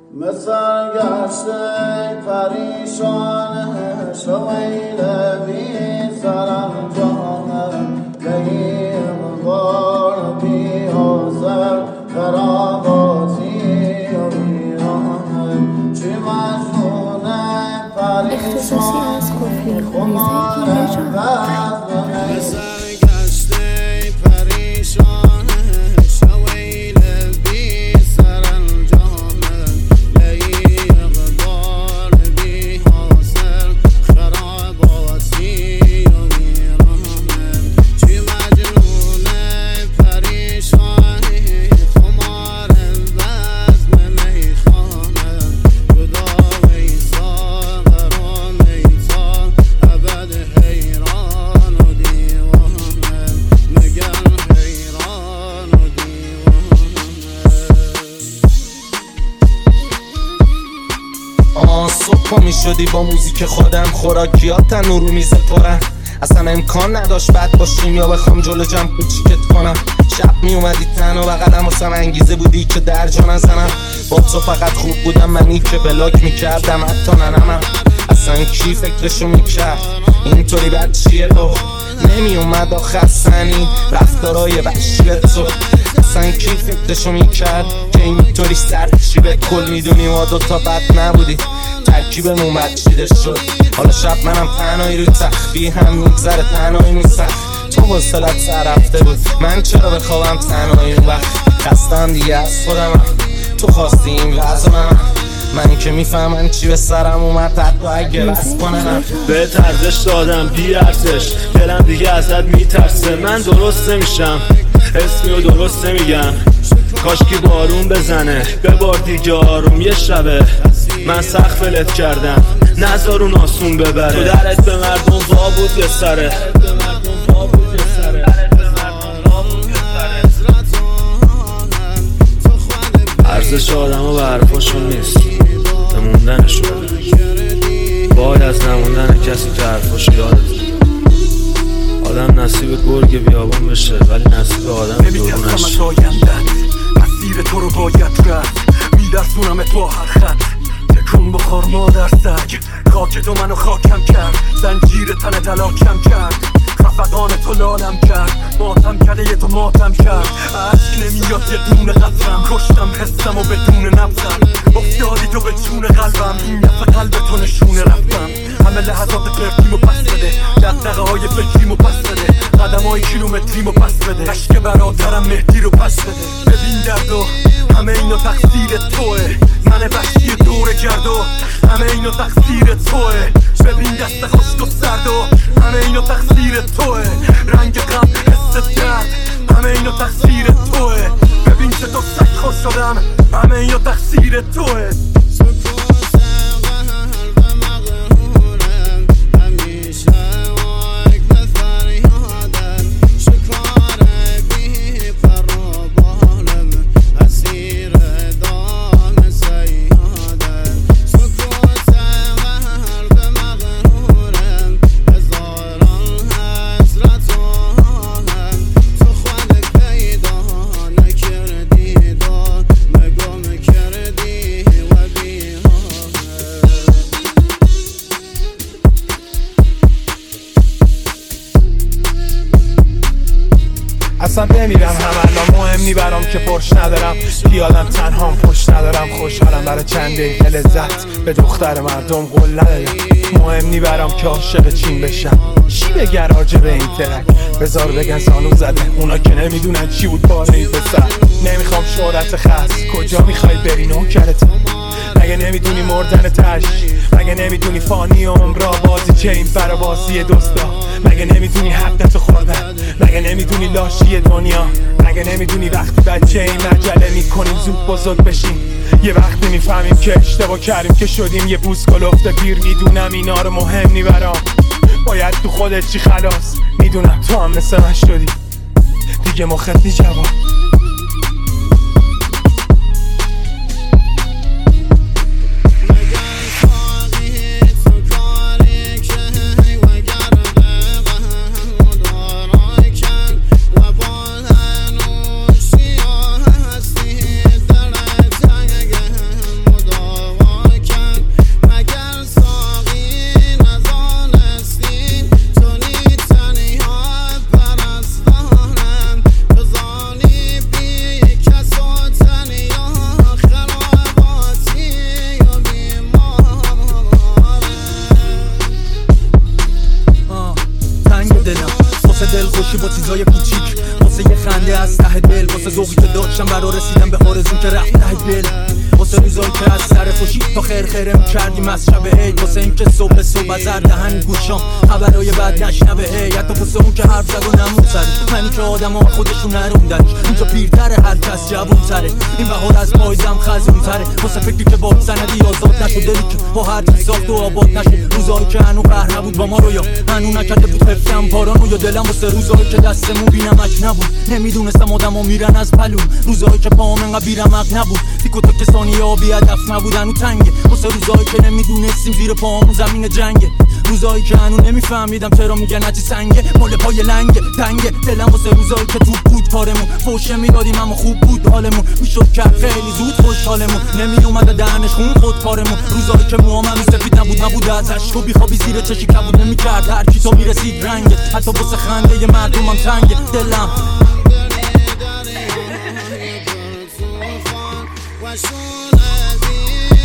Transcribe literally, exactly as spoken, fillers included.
مثل گشته پریشانه شویل بی سرانجامه لگیم بار بی حاضر خراباتی و بیرانه چی مجنونه پریشانه خمار بزنه صبح می شدی با موزیک خودم خوراکیات تنور رو میز پرن اصلا امکان نداشت بد باشیم یا بخوام جلو جمع کوچیکت کنم شب می اومدی تن و بقدم واسم انگیزه بودی که در جا نزنم با تو فقط خوب بودم منی که بلاک میکردم حتی ننمم اصلا کی فکرشو میکرد اینطوری بد چیه تو نمی اومد آخر سنی رفتارای وحشی تو اصلا کی فکرشو میکرد که اینطوری سرچی به کل میدونی ما دوتا بد نبودی ترکیبمون بد چیده شد حالا شب منم تنهایی روی تخبی هم میگذره تنهایی میسن تو وصلت سر رفته بود من چرا بخوابم تنهایی اون وقت خستم دیگه از خودم تو خواستی این وضع من من که میفهمم چی به سرم اومد حتی اگه بس کنم به ارزش دادم بی ارزش دلم دیگه ازت میترسه من درست نمیشم اسمی و درست نمیگم کاشکی بارون بزنه ببار دیگه آروم یه شبه من سخت فلت کردم نذار اون آسون ببره تو درت به مردم وا بود یه سره ارزش آدم و به حرفاشون نیست به موندنشون باید از نموندن کسی که حرفاشو یادت آدم نصیب گرگ بیابون بشه ولی نصیب آدم دورونش مسیر تو رو باید رفت میدرسونم تو هر خط تکون بخور مادر سگ خاک تو منو خاکم کرد زنجیر تن دلاکم کرد خفقان تو لالم کرد ماتم کرده یه تو ماتم کرد عشق نمیاد یه دونه قطرم کشتم حسم و بدون نبزم افتادی تو به جون قلبم این دفعه قلب تو نشونه رفتم همه لحظات پرتیمو پس بده دقدقه های فکریمو پس بده قدم های کیلومتریمو پس بده عشق برادرم مهدی رو پس بده ببین دردو همه اینو تقصیر توه من وحشی دوره گردو همه اینو تقصیر توه ببین دست خشک و سرد و همه اینو تقصیر توه رنگ غم حس درد همه اینو تقصیر توه ببین چه تو سگ خوش شدم همه اینو تقصیر توه اصلا نمیرم هم الان مهم نی برام که پرش ندارم پیادم تنهام پشت ندارم خوشحالم برای چند دقیقه لذت به دختر مردم قول ندارم مهم نی برام که عاشق چین بشم چی بگه راجع به این ترک بذار بگن زانو زده اونا که نمیدونن چی بود بالا این پسر نمیخوام شهرت خاص کجا میخوای بری نوکرت مگه نمیدونی مردن تش مگه نمیدونی فانی عمرا بازی چه این برابازی دوستا مگه نمیدونی حقتو خوردن مگه نمیدونی لاشی دنیا مگه نمیدونی وقتی بچه این مجله میکنیم زود بزرگ بشیم یه وقتی میفهمیم که اشتباه کردیم که شدیم یه بوس کلفته پیر میدونم اینا رو مهم نی برام باید تو خودت چی خلاص میدونم تو هم مثل من شدی دیگه مخت نی جواب داشتم برا رسیدم به آرزو که رفت ته دل، واسه روزایی که از سر خوشی تا خیر خیرم کردیم از شب عید، واسه این که صبح صبح از هر دهن گوشام خبرای بد نشنوه هی، حتی واسه اون که حرف زد و نمون سره، منی که آدم ها خودشون نروندن اینجا پیرتره هر کس جوون تره، این بهار از پایزم خزون تره، واسه فکری که با سندی آزاد نشد، دلی که با هر چیز ساخت و آباد نشد، روزایی که هنو قهر نبود با ما رو یا هنو نکرده بود حفظم پارانو، یا دلم واسه روزایی که دستمون بینمک نبود، نمیدونستم آدم ها میرن از پلوم، روزایی که پاهم انقدر بیرمق نبود، دیکو تا کسانی ها بی هدف نبودن و تنگه، واسه روزایی که نمیدونستیم زیر پاهمون زمین جنگه، روزایی که هنو نمیفهمیدم چرا میگن هرچی سنگه مال پای لنگه تنگه، دلم واسه روزایی که تو بود کارمون فوشه میدادیم اما خوب بود حالمون، میشد کرد خیلی زود خوشحالمون، نمیومد دهنش خون خود کارمون، روزایی که موام هنوز سفید نبود نبود از عشق و بیخوابی زیر چشی کبود، نمیکرد هر کی تا میرسید رنگه، حتی واسه خنده مردمم تنگه دلم. و شون از این